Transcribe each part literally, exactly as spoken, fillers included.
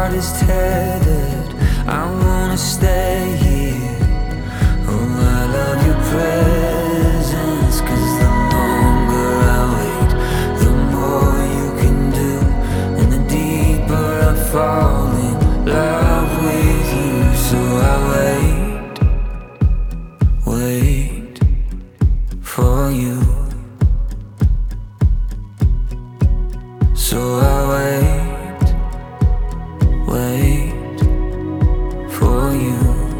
heart is tethered, I wanna stay here. Oh, I love your presence, 'cause the longer I wait, the more you can do, and the deeper I fall in love with you. So I wait, wait for you. So I wait, wait for you.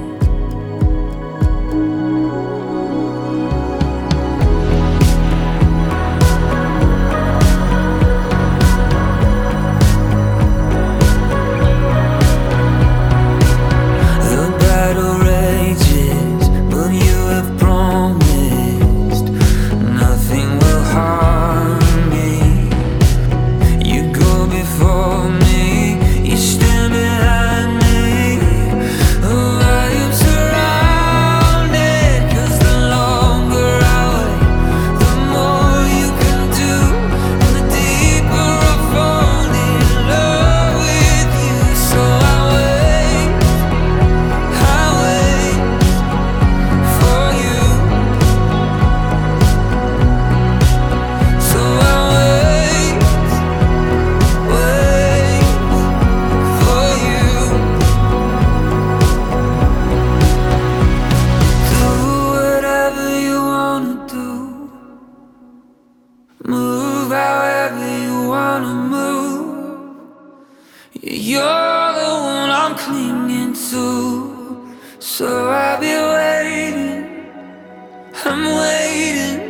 The battle rages, but you have promised nothing will harm me. You go before me, you stand behind me. Oh, I am surrounded, 'cause the longer I wait, the more you can do, and the deeper I fall in love with you. So I wait, I wait for you. So I wait, wait for you. Do whatever you wanna do, move however you wanna move. You're the one I'm clinging to. So I'll be waiting, I'm waiting